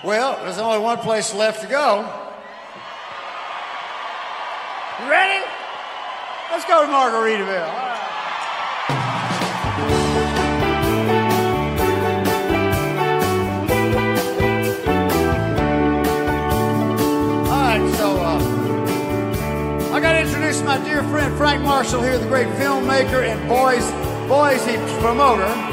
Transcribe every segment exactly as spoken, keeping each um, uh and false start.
Well, there's only one place left to go. You ready? Let's go to Margaritaville. All right. All right, so uh, I got to introduce my dear friend Frank Marshall here, the great filmmaker and Boise, Boise promoter.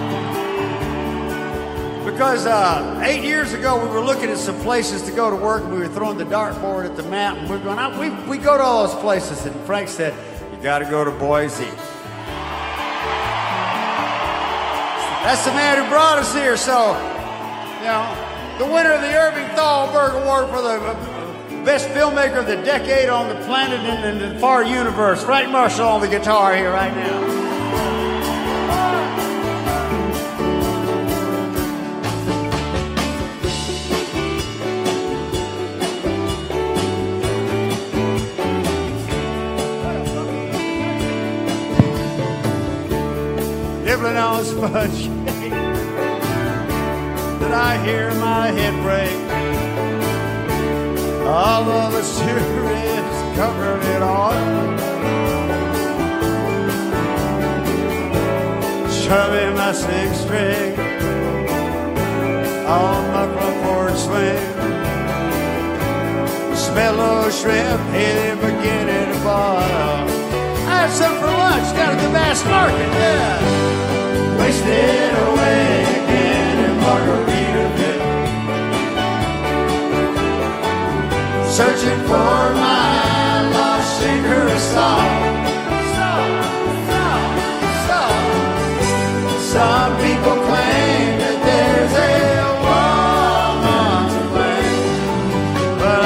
Because uh, eight years ago, we were looking at some places to go to work, and we were throwing the dartboard at the map, and we were going, out, we, we go to all those places, and Frank said, you got to go to Boise. That's the man who brought us here, so, you know, the winner of the Irving Thalberg Award for the uh, best filmmaker of the decade on the planet and in the far universe, Frank Marshall on the guitar here right now. Nibbling on sponge cake that I hear my head break. All of the sugar is covered in oil. Shoving my six string on my front porch swing. Smell of shrimp, hey, they're beginning to boil. I had some for lunch down at the Bass Market, yeah. Wasted away again in Margaritaville, searching for my lost singer song. Song, song, song. Some people claim that there's a woman to blame, but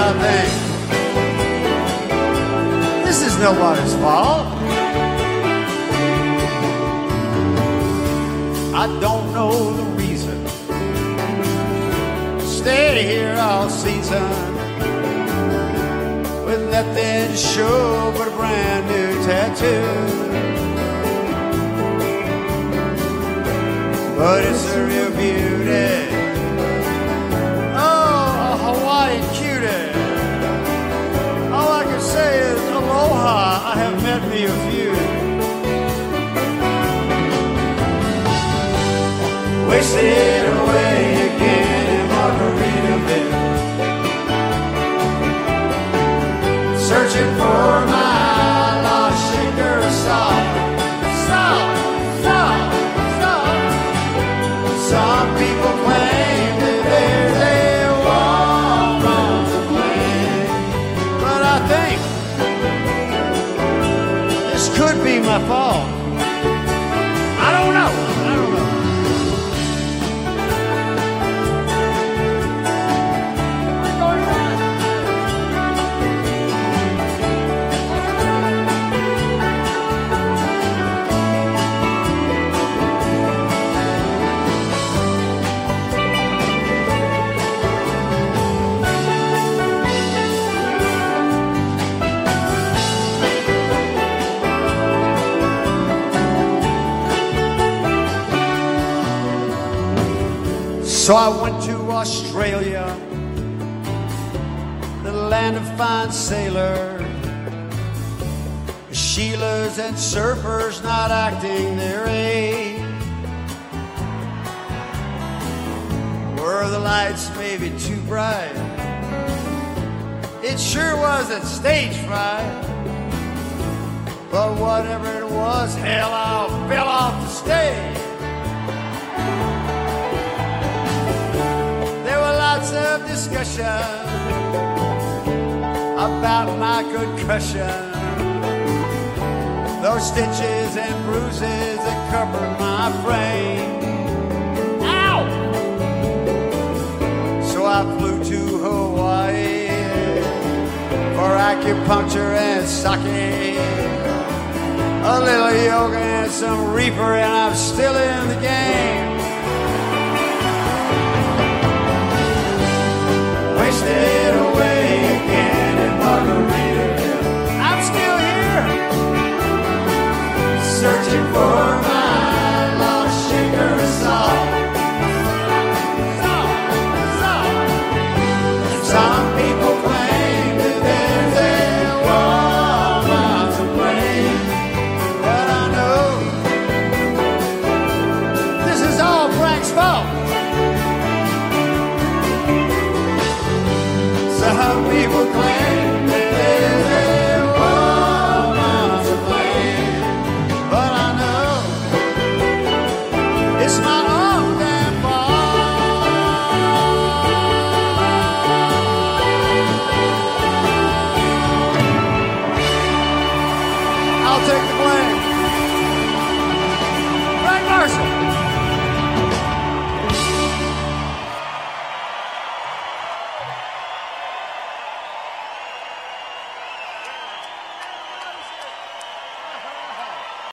I think this is nobody's fault. I don't know the reason. Stay here all season with nothing to show but a brand new tattoo. But it's a real beauty. Oh, a Hawaiian cutie. All I can say is aloha. I have met me a few. Wasted away again in Margaritaville, searching for my lost sugar salt, salt, salt, salt. Some people claim that there's a woman to blame, but I think this could be my fault. I don't know. I don't know. So I went to Australia, the land of fine sailors, Sheilas and surfers not acting their age, where the lights may be too bright. It sure wasn't stage fright, but whatever it was, hell, I fell off the stage. Lots of discussion about my concussion, those stitches and bruises that covered my frame. Ow! So I flew to Hawaii for acupuncture and sake, a little yoga and some reefer, and I'm still in the game. Wasted away again in Margaritaville. I'm still here, searching for my lost sugar salt. Salt, salt, of people